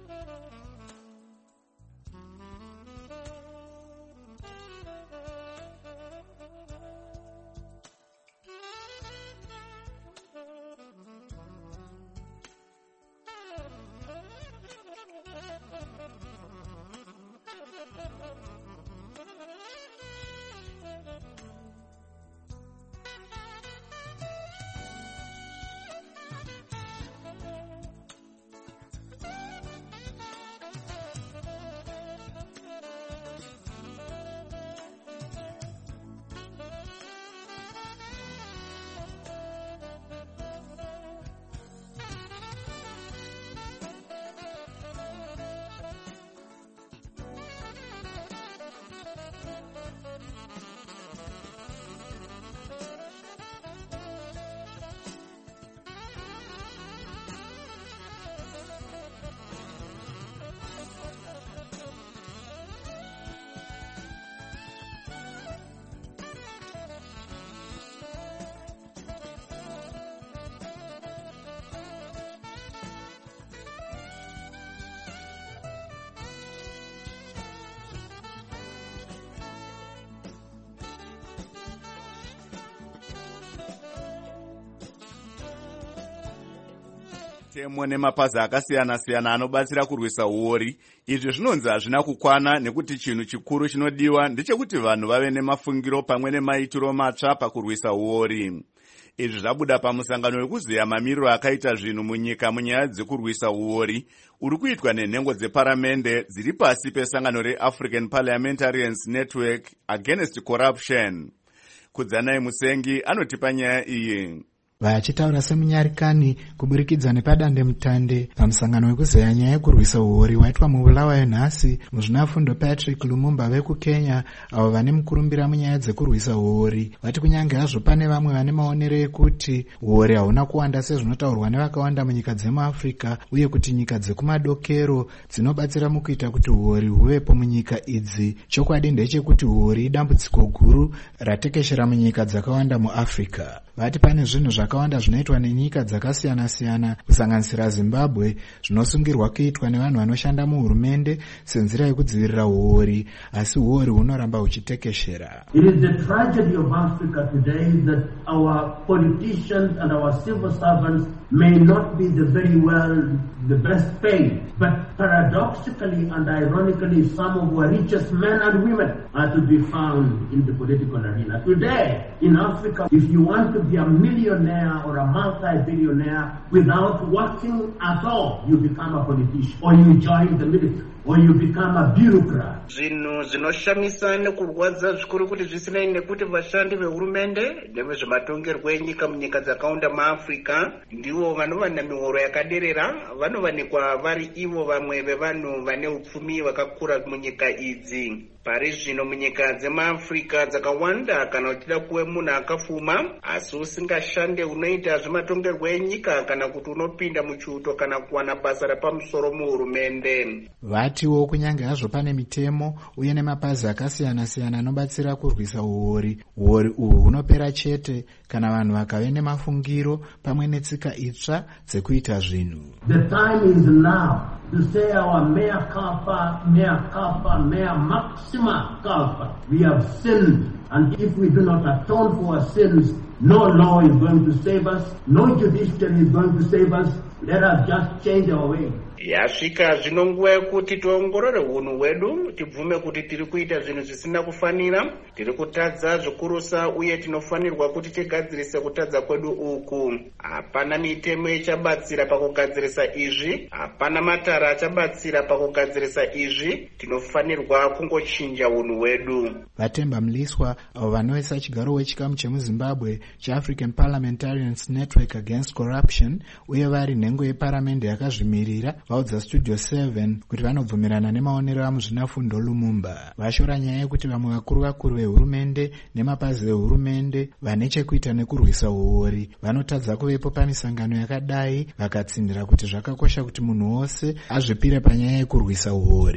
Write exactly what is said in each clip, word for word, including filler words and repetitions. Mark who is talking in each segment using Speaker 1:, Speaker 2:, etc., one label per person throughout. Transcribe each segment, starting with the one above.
Speaker 1: Temo nemapazi akasiyana siyana anobatsira kurwisa uori. Izvi zvinonzi hazvina kukwana nekuti chinhu chikuru chinodiwa ndechekuti vanhu vave nemafungiro pamwe nemaitiro matsva pakurwisa uori. Izvi zvabuda pamusangano wekuziya mamiriro akaita zvinhu munyika munyaya dzekurwisa uori uri kuitwa nenhengo dzeparamende dziri pasi pesangano reAfrican Parliamentarians Network Against Corruption. Kudzanai Musengi anotipa nyaya iyi.
Speaker 2: Vachitaura semunyarikani kuburikidza nepadande mutande pamusangano wekuzeya nyaya yekurwisa uori waitwa mubulawayo nhasi muzvinafundo Patrick Lumumba vekukenya avo vane mukurumbira munyaya dzekurwisa uori vati kunyange hazvo pane vamwe vane maonero ekuti uori hauna kuwanda sezvinotaurwa nevakawanda munyika dzemuAfrica uye kuti nyika dzekumadokero dzinobatsira mukuita kuti uori huvepo munyika idzi. Chokwadi ndechekuti uori idambudziko guru ratekeshera munyika dzakawanda muAfrica. Vati pane zvinhu zvakawanda zvinoitwa nenyika dzakasiyana siyana kusanganisira Zimbabwe zvinosungirwa kuitwa nevanhu vanoshanda muhurumende senzira yekudzivirira uori, asi uori hunoramba huchitekeshera.
Speaker 3: It is the tragedy of Africa today that our politicians and our civil servants may not be the very well the best paid, but paradoxically and ironically some of our richest men and women are to be found in the political arena. Today in Africa, if you want to be a millionaire or a multi-billionaire without working at all, you become a politician or you join the military or you become a bureaucrat.
Speaker 4: Zvinhu zvinoshamisa nekurwadza zvikuru kuti zvisinei nekuti vashandi vehurumende nevezvematongerwo enyika munyika dzakawanda muAfrica ndivo vanova nemihoro yakaderera, vanovanikwa vari ivo vamwe vevanhu vane upfumi vakakura munyika idzi. Pari zvino munyika dzemuAfrica dzakawanda kana uchida kuve munhu akafuma asi usingashande unoita zvematongerwo enyika kana kuti unopinda muchiuto kana kuwana basa rapamusoro muhurumende.
Speaker 2: Vatiwo kunyange hazvo pane mitemo uye nemapazi akasiyana siyana anobatsira kurwisa uori, uori uhu hunopera chete kana vanhu vakave nemafungiro pamwe netsika itsva dzekuita zvinhu.
Speaker 3: The time is now to say our mea culpa, mea culpa, mea maxima culpa. We have sinned, and if we do not atone for our sins, no law is going to save us, no judiciary is going to save us. Let us just change our way.
Speaker 4: Yasvika zvino nguva yekuti tiongorore unhu hwedu, tibvume kuti tiri kuita zvinhu zvisina kufanira, tiri kutadza zvikurusa uye tinofanirwa kuti tigadzirise kutadza kwedu uku. Hapana mitemo ichabatsira pakugadzirisa izvi, hapana matara achabatsira pakugadzirisa izvi, tinofanirwa kungochinja unhu hwedu.
Speaker 2: Vatemba Mliswa avo vanovesa chigaro wechikamu chemuZimbabwe cheAfrican Parliamentarians Network Against Corruption uye vari nhengo yeparamende yakazvimirira vaudza Studio seven kuti vanobvumirana nemaonero amuzvinafundo Lumumba. Vashora nyaya yekuti vamwe vakuru vakuru vehurumende nemapazi ehurumende vane chekuita nekurwisa uori vanotadza kuvepo pamisangano yakadai vakatsindira kuti zvakakosha kuti munhu wose azvipire panyaya yekurwisa uori.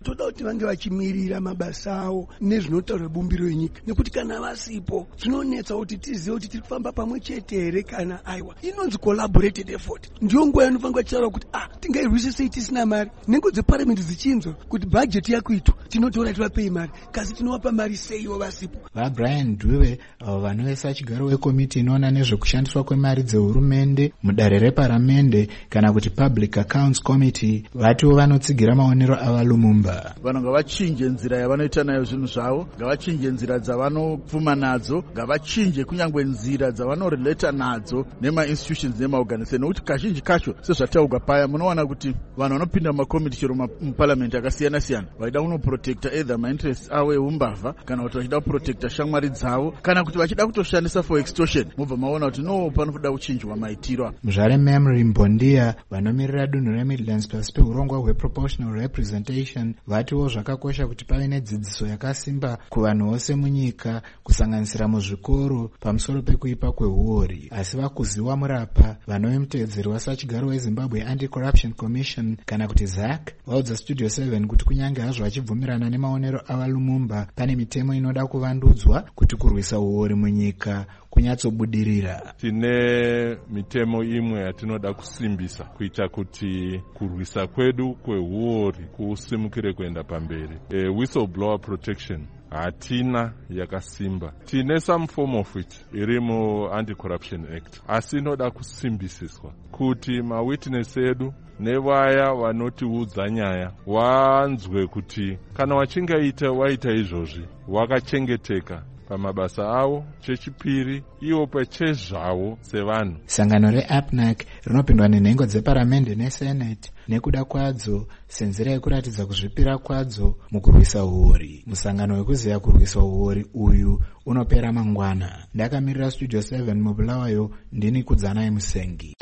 Speaker 5: toda kuti vange vachimirira mabasa avo nezvinotaura bumbiro yenyika, nekuti kana vasipo zvinonetsa kuti tizive kuti tiri kufamba pamwe chete here kana aiwa. Inonzi collaborated effort. Ndiyo nguva yanofanirwa tichitaura kuti ah tingairwise sei tisina mari. Nhengo dzeparliament dzichinzwa kuti bajeti yakuitwa tinotora tivapei mari, kasi tinovapa mari seivo vasipo.
Speaker 2: VaBrian Dube avo vanovesa chigaro wekomiti inoona nezvekushandiswa kwemari dzehurumende mudare reparamende kana kuti Public Accounts Committee vatiwo vanotsigira maonero ava Lumumba.
Speaker 6: Vanhu ngavachinje nzira yavanoita nayo zvinhu zvavo, ngavachinje nzira dzavanopfuma nadzo, ngavachinje kunyangwe nzira dzavanorelata nadzo nema-institutions nema-organization, nokuti kazhinji kacho sezvataurwa paya munowana kuti vanhu vanopinda mumakomiti chero muparliament akasiyana siyana vaida kunoprotecta either mainterests avo eumbavha kana kuti vachida kuprotecta shamwari dzavo kana kuti vachida kutoshandisa for extortion. Mobva maona kuti no panoda kuchinjwa maitiro.
Speaker 2: Muzvare Memory Mbondia vanomirira dunhu reMidlands pasi peurongwa hweproportional representation vatiwo zvakakosha kuti pave nedzidziso yakasimba kuvanhu vose munyika kusanganisira muzvikoro pamusoro pekuipa kwehuori. Asi vakuziwa murapa vanove mutevedzeri wasachigaro weZimbabwe Anti-Corruption Commission kana kuti Z A C vaudza Studio seven kuti kunyange hazvo vachibvumirana nemaonero ava Lumumba pane mitemo inoda kuvandudzwa kuti kurwisa uori munyika kunyatsobudirira.
Speaker 7: Tine mitemo imwe yatinoda kusimbisa kuita kuti kurwisa kwedu kwehuori kusimukire kuenda pamberi. E, whistleblower protection hatina yakasimba. Tine some form of it iri mu Anti-Corruption Act, asi inoda kusimbisiswa kuti mawitness edu nevaya vanotiudza nyaya wanzwe kuti kana wachingaita waita izvozvi wakachengeteka pamabasa avo. Chechipiri iwo pachezvavo sevanhu.
Speaker 2: Sangano reA P N A C rinopindwa nenhengo dzeparamende nesenate nekuda kwadzo senzira yekuratidza kuzvipira kwadzo mukurwisa uori. Musangano wekuziya kurwisa uori uyu unopera mangwana. Ndakamirira Studio seven mubulawayo ndini Kudzanai Musengi.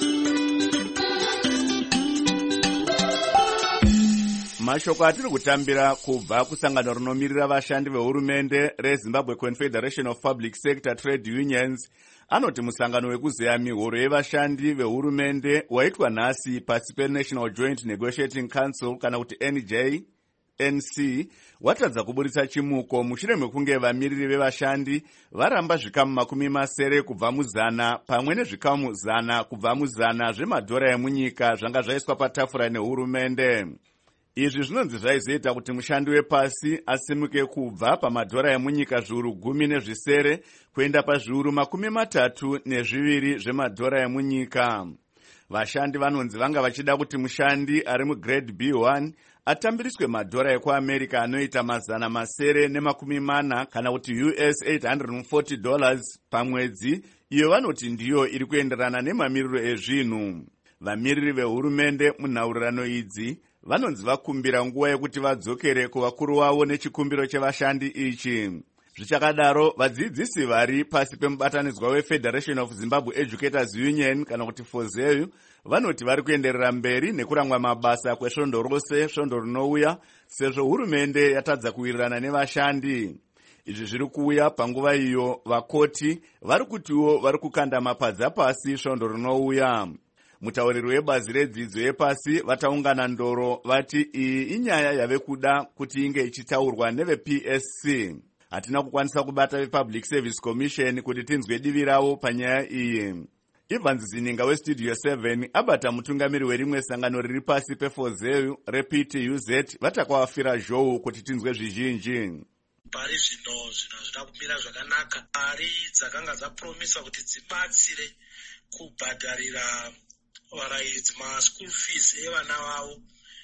Speaker 1: Mashoko atiri kutambira kubva kusangano rinomirira vashandi vehurumende reZimbabwe Confederation of Public Sector Trade Unions anoti musangano wekuzeya mihoro yevashandi vehurumende waitwa nhasi pasi peNational Joint Negotiating Council kana kuti N J N C watadza kuburitsa chimuko mushure mekunge vamiriri vevashandi varamba zvikamu makumi masere kubva muzana pamwe nezvikamu zana kubva muzana zvemadhora emunyika zvanga zvaiswa patafura nehurumende. Izvi zvinonzi zvaizoita kuti mushandi wepasi asimuke kubva pamadhora emunyika zviuru gumi nezvisere kuenda pazviuru makumi matatu nezviviri zvemadhora emunyika. Vashandi vanonzi vanga vachida kuti mushandi ari mugrade B one atambiriswe madhora ekuAmerica anoita mazana masere nemakumi mana kana kuti U S eight hundred forty dollars pamwedzi, iyo vanoti ndiyo iri kuenderana nemamiriro ezvinhu. Vamiriri vehurumende munhaurirano idzi vanonzi vakumbira nguva yekuti vadzokere kuvakuru vavo nechikumbiro chevashandi ichi. Zvichakadaro vadzidzisi vari pasi pemubatanidzwa weFederation of Zimbabwe Educators Union kana kuti FOZEU vanoti vari kuenderera mberi nekuramwa mabasa kwesvondo rose svondo rinouya sezvo hurumende yatadza kuwirirana nevashandi. Izvi zviri kuuya panguva iyo vakoti vari kutiwo vari kukanda mapadza pasi svondo rinouya. Mutauriri webazi redzidzo yepasi vataungana ndoro vati iyi inyaya yave kuda kuti inge ichitaurwa neveP S C. Hatina kukwanisa kubata vePublic Service Commission kuti tinzwe divi ravo panyaya iyi. Evans Zininga weStudio seven abata mutungamiri werimwe sangano riri pasi peFOZEU reP T U Z vatakawafira zhou kuti tinzwe zvizhinji.
Speaker 8: Pari zvino zvino zvina kumira zvakanaka. Mari dzakanga dzapromisa kuti dzibatsire kubhadharira varairidzi maschool fees evana vavo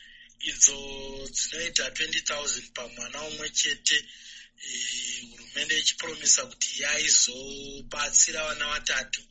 Speaker 8: idzo dzinoita twenty thousand pamwana umwe chete. Hurumende ichipromisa kuti yaizobatsira vana vatatu.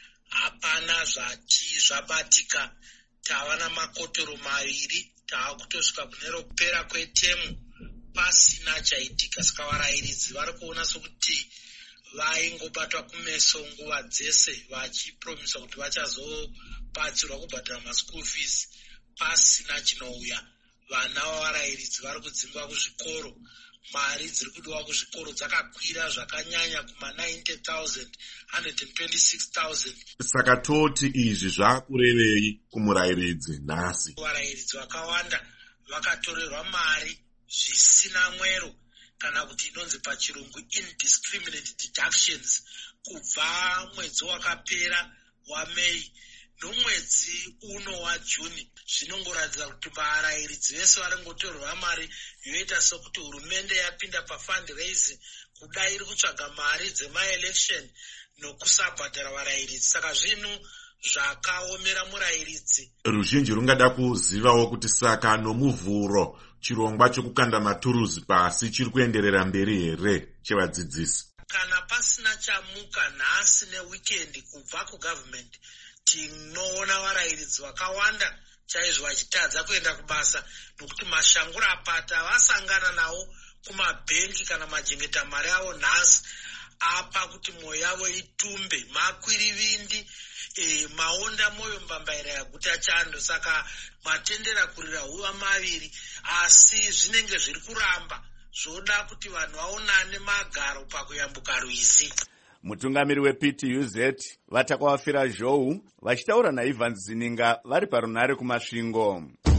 Speaker 8: Hapana zvati zvabatika. Tava namakotoro maviri taakutosvika kune ropera kwetemu pasina chaitika. Saka varairidzi vari kuona sokuti vaingobatwa kumeso nguva dzese vachipromisa kuti vachazobatsirwa kubhadhara maschool fees pasina chinouya. Vana vavarairidzi vari kudzingwa kuzvikoro. Mari dziri kudiwa kuzvikoro dzakakwira zvakanyanya kuma ninety thousand, one hundred twenty-six thousand.
Speaker 9: Saka toti izvi zvakurevei kumurairidzi nhasi?
Speaker 8: Varairidzi vakawanda vakatorerwa mari zvisina mwero kana kuti inonzi pachirungu indiscriminate deductions kubva mwedzi wakapera waMei nomwedzi uno waJuni. Zvinongoratidza kuti varairidzi vese varingotorwa mari yoita sokuti hurumende yapinda pafundraising kuda iri kutsvaga mari dzemaelection nokusabhadhara varairidzi. Saka zvinhu zvakaomera murairidzi.
Speaker 9: Ruzhinji rungada kuzivawo kuti saka nomuvhuro chirongwa chokukanda maturuzi pasi chiri kuenderera mberi here chevadzidzisi.
Speaker 8: Kana pasina chamuka nhasi neweekend kubva kugovernment, tinoona varairidzi vakawanda chaizvo vachitadza kuenda kubasa nokuti mashangura apata vasangana nawo kumabhenki kana majengeta mari avo nhasi apa kuti mwoyo yavo itumbe makwirivindi e, maonda moyo mbambaira yaguta chando. Saka matendera kurira huva maviri asi zvinenge zviri kuramba zvoda kuti vanhu vaonane magaro pakuyambuka rwizi.
Speaker 1: Mutungamiri weP T U Z vatakawafira Zhou vachitaura naIvan Zininga vari parunare kumasvingo.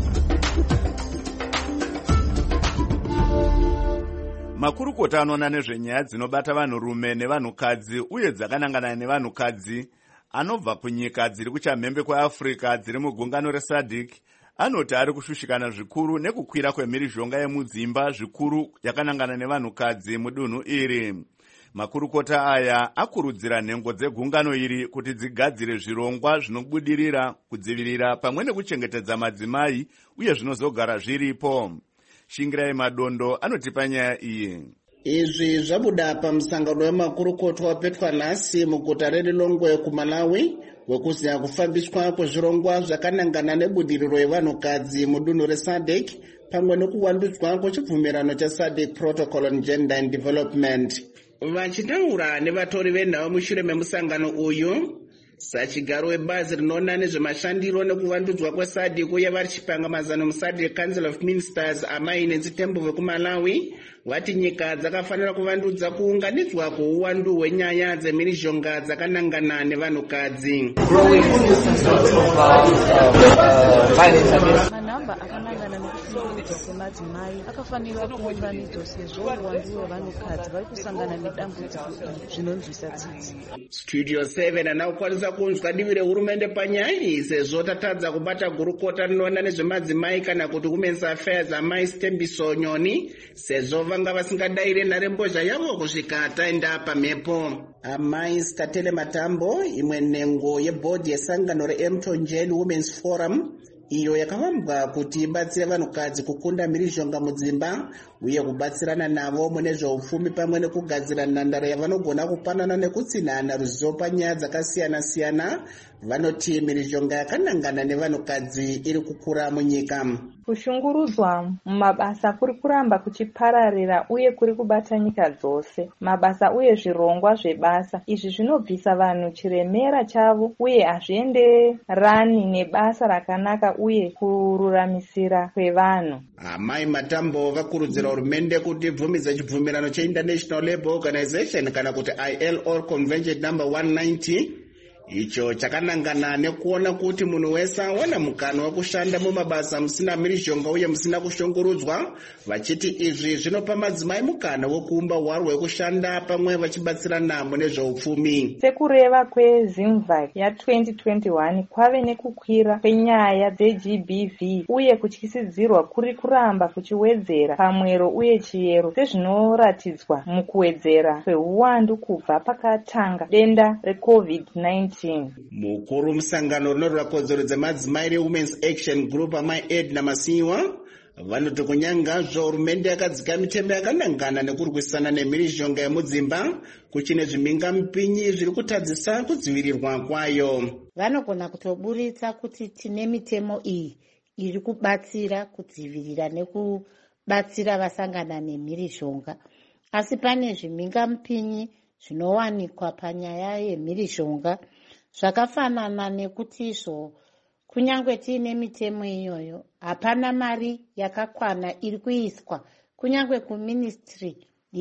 Speaker 1: Makurukota anoona nezvenyaya dzinobata vanhurume nevanhukadzi uye dzakanangana nevanhukadzi anobva kunyika dziri kuchamhembe kweAfrica dziri mugungano reSADC anoti ari kushushikana zvikuru nekukwira kwemhirizhonga yemudzimba zvikuru yakanangana nevanhukadzi mudunhu iri. Makurukota aya akurudzira nhengo dzegungano iri kuti dzigadzire zvirongwa zvinobudirira kudzivirira pamwe nekuchengetedza madzimai uye zvinozogara zviripo. Shingirai Madondo anotipa nyaya iyi.
Speaker 4: Izvi zvabuda pamusangano wemakurukota wapetwa nhasi muguta reLilongwe kuMalawi wekuziya kufambiswa kwezvirongwa zvakanangana nebudiriro yevanhukadzi mudunhu reSADC pamwe nekuwandudzwa kwechibvumirano cheSADC Protocol on Gender and Development. Vachitaura nevatori venhau mushure memusangano uyu, sachigaro webazi rinoona nezvemashandiro nekuvandudzwa kweSADC uye vari chipanga mazano muSADC Council of Ministers Amai Nenzitembove kuMalawi vati nyika dzakafanira kuvandudza kuunganidzwa kweuwandu hwenyaya dzemhirizhonga dzakanangana nevanhukadzi.
Speaker 10: Manhamba akanangana nekusungurudzwa kwemadzimai akafanira kuunganidzwa sezvo uwandu hwevanhukadzi vari kusangana nedambudziko zvinonzwisa tsitsi.
Speaker 4: Studio seven anakukwanisa kunzwa divi rehurumende panyaya iyi sezvo tatadza kubata gurukota rinoona nezvemadzimai kana kuti Women's Affairs Amai Stembiso Nyoni sezvo vanga vasingadaire nharembozha yavo kusvika taenda pamhepo. Amai Skatele Matambo, imwe nhengo yebhodhi yesangano reMtonjeni Women's Forum iyo yakavambwa kuti ibatsire vanhukadzi kukunda mhirizhonga mudzimba uye kubatsirana navo mune zveupfumi pamwe nekugadzira nhandare yavanogona kupanana nekutsinhana ruzivo panyaya dzakasiyana-siyana. Vanoti mhirizhonga yakanangana nevanhukadzi iri kukura munyika.
Speaker 11: Kushungurudzwa mumabasa kuri kuramba kuchipararira uye kuri kubata nyika dzose. Mabasa uye zvirongwa zvebasa izvi zvinobvisa vanhu chiremera chavo uye hazvienderani nebasa rakanaka uye kururamisira kwevanhu.
Speaker 4: Amai Matambo vakurudzira hurumende kuti ibvumidze chibvumirano cheInternational Labour Organization kana kuti I L O Convention number one ninety icho chakanangana nekuona kuti munhu wese awana mukana wekushanda mumabasa musina mhirizhonga uye musina kushungurudzwa, vachiti izvi zvinopa madzimai mukana wekuumba hwaro hwekushanda pamwe vachibatsirana mune zveupfumi.
Speaker 11: Sekureva kweZimvac ya-twenty twenty-one kwave nekukwira kwenyaya dzeG B V uye kutyisidzirwa kuri kuramba kuchiwedzera pamwero uye chiyero sezvinoratidzwa mukuwedzera kweuwandu kubva pakatanga denda reCovid nineteen.
Speaker 4: Mukuru musangano rinorwira kodzero dzemadzimai reWomen's Action Group Amai Edna Masiwa vanoti kunyangazvo hurumende yakadzika mitemo yakanangana nekurwisana nemhirizhonga yemudzimba kuchine zvimhinga mupinyi zviri kutadzisa kudzivirirwa kwayo.
Speaker 12: Vanogona kutoburitsa kuti tine mitemo iyi iri kubatsira kudzivirira nekubatsira vasangana nemhirizhonga, asi pane zvimhinga mupinyi zvinowanikwa panyaya yemhirizhonga zvakafanana nekuti izvo kunyange tiine mitemo iyoyo hapana mari yakakwana iri kuiswa kunyange kuministry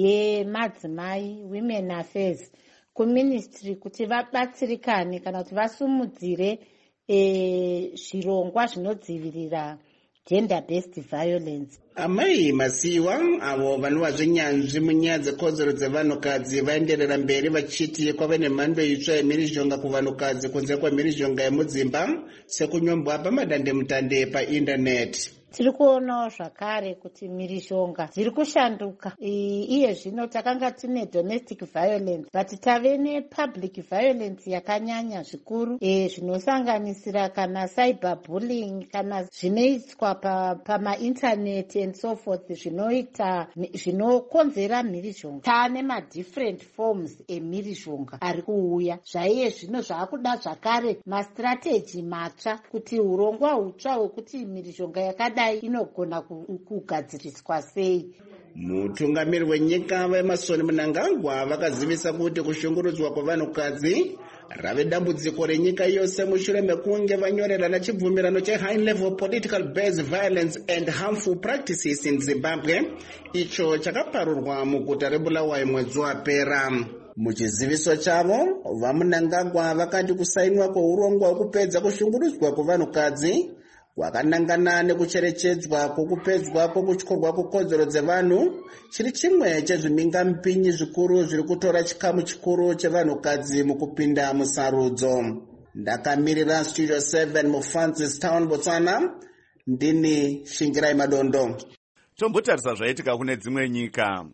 Speaker 12: yemadzimai Women Affairs, kuministry kuti vabatsirikane kana kuti vasumudzire e, zvirongwa zvinodzivirira gender based violence.
Speaker 4: Amai Masiwa avo vanova zvenyanzvi munyaya dzekodzero dzevanhukadzi vaenderera mberi vachiti kwave nemhando itsva yemhirizhonga kuvanhukadzi kunze kwemhirizhonga yemudzimba sekunyombwa pamadandemutande paindaneti.
Speaker 12: Tiri kuonawo zvakare kuti mhirizhonga dziri kushanduka. Iye zvino takanga tine domestic violence but tave nepublic violence yakanyanya zvikuru zvinosanganisira kana cyber bullying kana zvinoitwa pamaintaneti and so forth zvinoita zvinokonzera mhirizhonga. Taane madifferent forms emhirizhonga ari kuuya. Zvaiye zvino zvaakuda zvakare mastrategy matsva kuti urongwa hutsva hwekuti mhirizhonga yakadai inogona kugadziriswa sei.
Speaker 4: Mutungamiri wenyika veMason Mnangagwa vakazivisa kuti kushungurudzwa kwevanhukadzi rave dambudziko renyika yose mushure mekunge vanyorerana chibvumirano che-High Level Political Based Violence and Harmful Practices in Zimbabwe, icho chakaparurwa muguta reBulawayo mwedzi wapera. Muchiziviso chavo, vaMnangagwa vakati kusainwa kweurongwa hwekupedza kushungurudzwa kwevanhukadzi kwakanangana nekucherechedzwa kwokupedzwa kwokutyorwa kwekodzero dzevanhu chiri chimwe chezviminga mupinyi zvikuru zviri kutora chikamu chikuru chevanhukadzi mukupinda musarudzo. Ndakamirira Studio seven muFrancis Town, Botswana, ndini Shingirai Madondo.
Speaker 1: Tombotarisa zvaitika kune dzimwe nyika.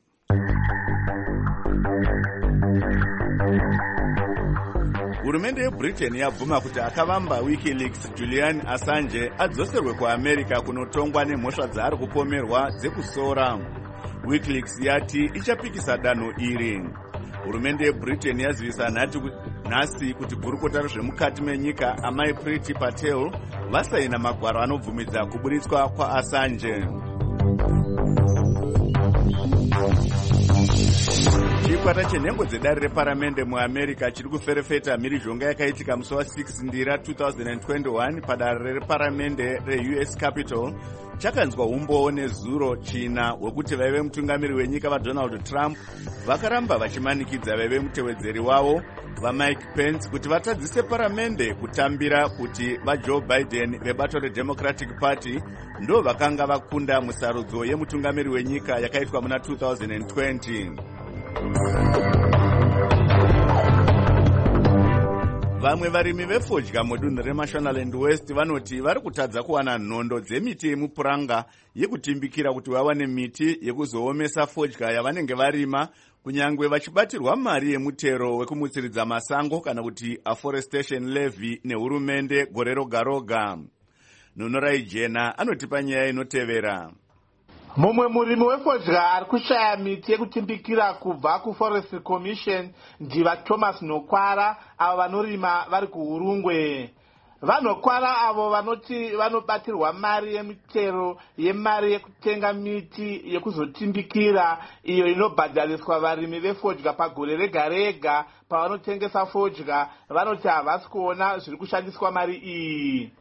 Speaker 1: Hurumende yeBritain yabvuma kuti akavamba WikiLeaks Julian Assange adzoserwe kuAmerica kunotongwa nemhosva dzaari kupomerwa dzekusora. WikiLeaks yati ichapikisa danho iri. Hurumende yeBritain yazivisa nhasi kuti gurukota rezvemukati menyika amai Priti Patel vasaina magwaro anobvumidza kuburitswa kwaAssange. Chikwata chenhengo dzedare reparamende muAmerica chiri kuferefeta mhirizhonga yakaitika musi wa6 ndira two thousand twenty-one padare reparamende reU S Capitol chakanzwa umbowo nezuro china hwekuti vaive mutungamiri wenyika vaDonald Trump vakaramba vachimanikidza vaive mutevedzeri wavo vaMike Pence kuti vatadzise paramende kutambira kuti vaJoe Biden vebato reDemocratic Party ndo vakanga vakunda musarudzo yemutungamiri wenyika yakaitwa muna two thousand twenty. Vamwe varimi vefodya mudunhu reMashonaland West vanoti vari kutadza kuwana nhondo dzemiti yemupuranga yekutimbikira kuti vawane miti yekuzoomesa fodya yavanenge varima kunyangwe vachibatirwa mari yemutero wekumutsiridza masango kana kuti afforestation levy nehurumende gore roga roga. Nonorai Jena anotipa nyaya inotevera.
Speaker 13: Mumwe murimi wefodya ari kushaya miti yekutimbikira kubva kuForestry Commission ndiva Thomas Nokwara avo vanorima vari kuHurungwe. Vanokwara avo vanoti vanobatirwa mari yemitero yemari yekutenga miti yekuzotimbikira iyo inobhadhariswa varimi vefodya pagore rega rega pavanotengesa fodya. Vanoti havasi kuona zviri kushandiswa mari iyi.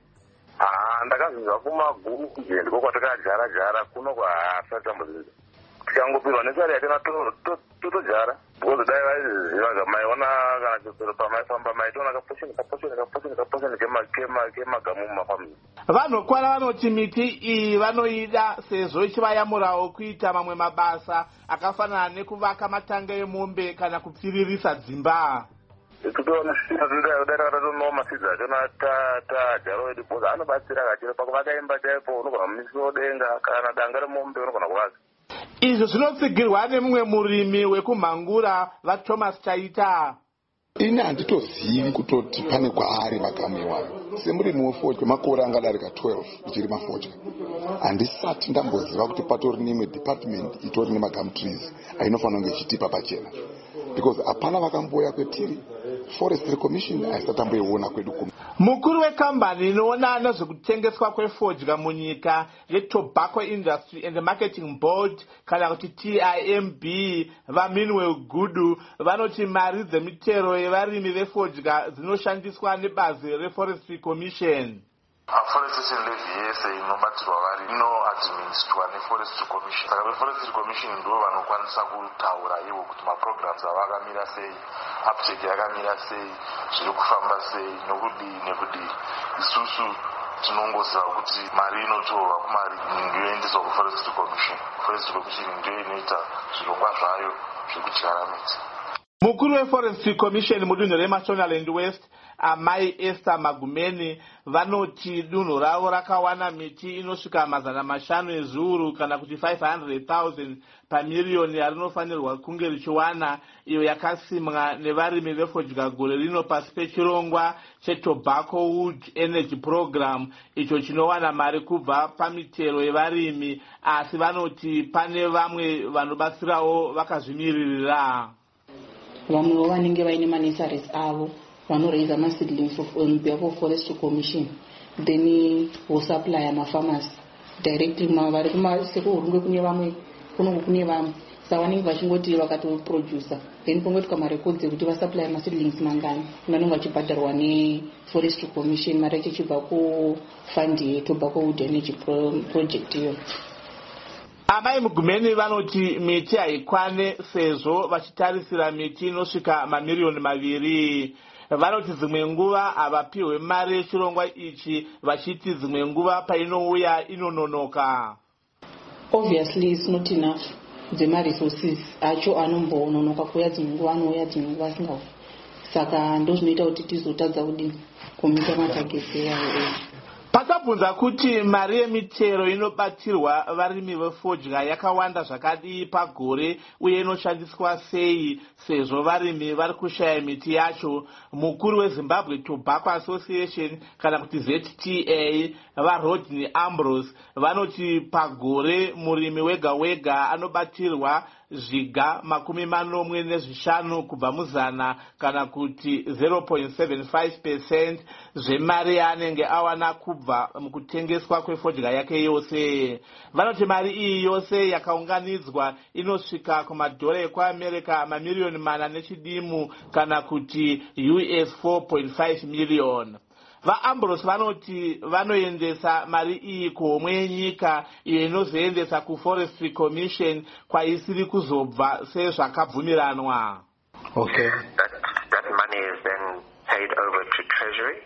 Speaker 14: Ah, ndakazvinzwa kumaguru kunje ndiko kwatakajara jara kuno kwaasa tambudzika. Tikangopirwa nesari yakena totojara. Because dai vaiziva gamaiona kana chitsoro pamaifamba maitona kaposheni kaposheni kaposheni kaposheni kemagamu mumafamili.
Speaker 13: Vanokwara vanoti miti iyi vanoida sezvo ichivayamurawo kuita mamwe mabasa akafanana nekuvaka matanga emombe kana kupfiririsa dzimba.
Speaker 14: Tutoona sida dara ratono masiza chona ta ta jaro edipoza anobatsira kachira pakuvakaimba chaipo unogona kumiso denga kana danga remombe unogona kuvaka.
Speaker 13: Izvo zvinotsigirwa nemumwe murimi wekumhangura vaThomas Chaita.
Speaker 15: Ini handitozivi kutoti pane kwaari magamuiwa. Semurimi wefodya makore angadarika twelve ichirima fodya. Handisati ndamboziva kuti patori nemwe department itori nemagamu trees ainofanira kunge ichitipa pachena. Because hapana vakamboya kwetiri. Forestry Commission aisatamboiona kwedu kuno.
Speaker 13: Mukuru wekambani inoona nezvekutengeswa kwefodya munyika yeTobacco Industry and Marketing Board kana kuti T I M B vaMinwell Gudu vanoti mari dzemitero yevarimi vefodya dzinoshandiswa nebazi reForestry Commission.
Speaker 16: Afforestation levy yese inobatirwa vari inoadministrwa neForestry Commission. Saka veForestry Commission ndo vanokwanisa kutaura ivo kuti maprograms avakamira sei, uptake yakamira sei, zviri kufamba sei, nokudii nekudii. Isusu tinongoziva kuti mari inotorwa kumari yoendeswa kuforestry commission. Forestry commission ndiyo inoita zvirongwa zvayo zvekudyara miti.
Speaker 13: Mukuru weforestry commission mudunhu reMashonaland West, amai Esther Magumeni, vanoti dunhu ravo rakawana miti inosvika mazana mashanu ezviuru kana kuti five hundred thousand pamiriyoni yarinofanirwa kunge richiwana, iyo yakasimwa nevarimi vefodya gore rino pasi pechirongwa cheTobacco Wood Energy Program, icho chinowana mari kubva pamitero yevarimi, asi vanoti pane vamwe vanobatsirawo vakazvimiririra.
Speaker 17: Vamwe vanenge vaine manesaries avo vanoraise maseedlings on behalf of Forestry Commission, then will supply mafarmers directly vari sekuhurungwe kune vamwe kunongo kune vamwe saka vanenge vachingoti vakatoproducer then pongoitwa marekodzi ekuti vasupply maseedlings mangani vanonge vachibhadharwa neForestry Commission, mari yacho ichibva kufund yeTobacco Wood Energy Project iyo.
Speaker 13: Amai Mugumeni vanoti miti haikwane sezvo vachitarisira miti inosvika mamiriyoni maviri. Vanoti dzimwe nguva havapiwe mari yechirongwa ichi, vachiti dzimwe nguva painouya inononoka.
Speaker 17: Obviously it's not enough. Dzema resources acho anombononoka kuya, dzimwe nguva anouya, dzimwe nguva asingauyi. Saka ndozvinoita kuti tizotadza kudini kumita matagesi eyayo.
Speaker 13: Pasabvunza kuti mari yemitero inobatsirwa varimi vefodya yakawanda zvakadii pagore uye inoshandiswa sei sezvo varimi vari kushaya miti yacho, mukuru weZimbabwe Tobacco Association kana kuti Z T A vaRodney Ambrose vanoti pagore murimi wega wega anobatsirwa zviga makumi manomwe nezvishanu kubva muzana kana kuti zero point seven five percent zvemari yaanenge awana kubva mukutengeswa kwefodya yake yose. Vanoti mari iyi yose yakaunganidzwa inosvika kumadhora ekuAmerica mamiriyoni mana nechidimu kana kuti U S four point five million. VaAmbrose vanoti vanoendesa mari iyi kuhomwe yenyika iyo inozoendesa kuForestry Commission kwaisiri kuzobva sezvakabvumiranwa.
Speaker 18: Okay. That, that money is then paid over to Treasury,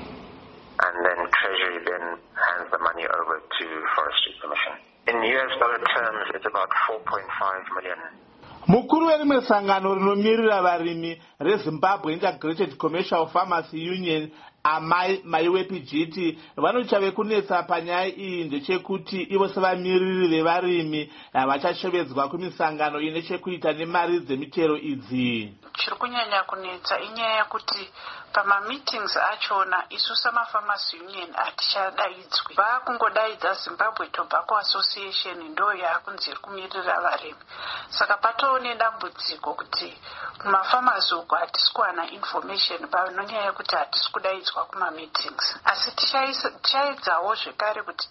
Speaker 18: and then Treasury then hands the money over to Forestry Commission. In U S dollar terms, it's about four point five million.
Speaker 13: Mukuru werimwe sangano rinomirira varimi reZimbabwe Integrated Commercial Farmers Union, amai Maiwe Pijiti, vanochave kunetsa panyaya iyi ndechekuti ivo sevamiriri vevarimi vachashevedzwa kumisangano ine chekuita nemari dzemitero idzi.
Speaker 19: Chiri kunyanya kunetsa inyaya yekuti pamameetings achona isu samafarmers union hatichadaidzwi. Vakungodaidza Zimbabwe Tobacco Association ndo yakunzi iri kumirira varimi. Saka patoo nedambudziko kuti kumafarmers uko hatisi kuwana information panonyaya yekuti hatisi kudaidzwa kumameetings. Asi tichaedzawo zvekare kuti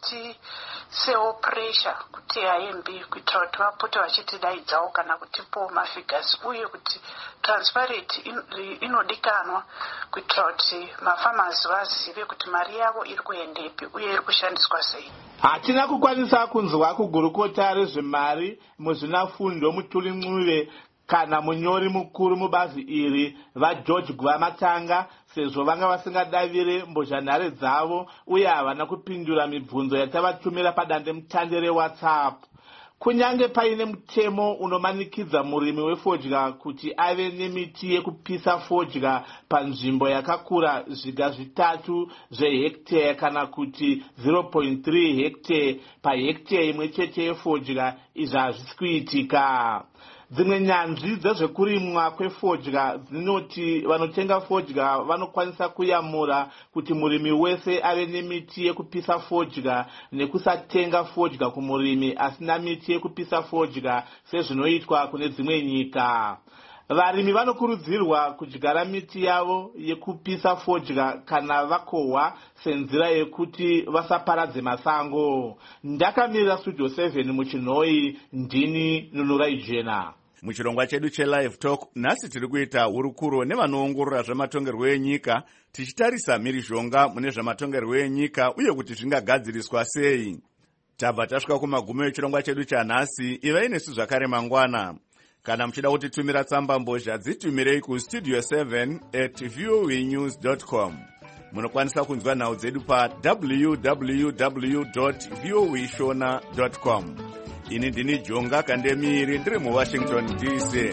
Speaker 19: tisewo pressure kuti I M B kuitira kuti vapote vachitidaidzawo kana kutipowo mafigures uye kuti transparent inodikanwa kuitira kuti mafarmers vazive kuti mari yavo iri kuendepi uye iri kushandiswa sei.
Speaker 13: Hatina kukwanisa kunzwa kugurukota rezvemari muzvinafundo Mutuli Ncube kana munyori mukuru mubazi iri vaGeorge Guvamatanga sezvo vanga vasingadavire mbozhanhare dzavo uye havana kupindura mibvunzo yatavatumira padande mutande reWhatsApp. Kunyange paine mutemo unomanikidza murimi wefodya kuti ave nemiti yekupisa fodya panzvimbo yakakura zviga zvitatu zvehekteya kana kuti zero point three hekteya pahekteya imwe chete yefodya, izvi hazvisi kuitika. Dzimwe nyanzvi dzezvekurimwa kwefodya dzinoti vanotenga fodya vanokwanisa kuyamura kuti murimi wese ave nemiti yekupisa fodya nekusatenga fodya kumurimi asina miti yekupisa fodya sezvinoitwa kune dzimwe nyika. Varimi vanokurudzirwa kudyara miti yavo yekupisa fodya kana vakohwa senzira yekuti vasaparadze masango. Ndakamirira Studio seven muchinhoi, ndini Nunurai Jena.
Speaker 1: Muchirongwa chedu cheLive Talk nhasi tiri kuita hurukuro nevanoongorora zvematongerwo enyika, tichitarisa mhirizhonga mune zvematongerwo enyika uye kuti zvingagadziriswa sei. Tabva tasvika kumagumo echirongwa chedu chanhasi. Ivai nesu zvakare mangwana. Kana muchida kutitumira tsamba mbozha dzitumirei ku studio seven at voanews dot com. munokwanisa kunzwa nhau dzedu pa w w w dot voa shona dot com. Ini ndini Jonga Kandemiri ndiri muWashington D C.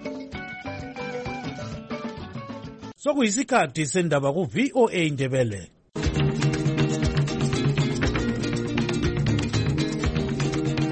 Speaker 20: Sokuyisikhathi sendaba ku V O A Ndebele.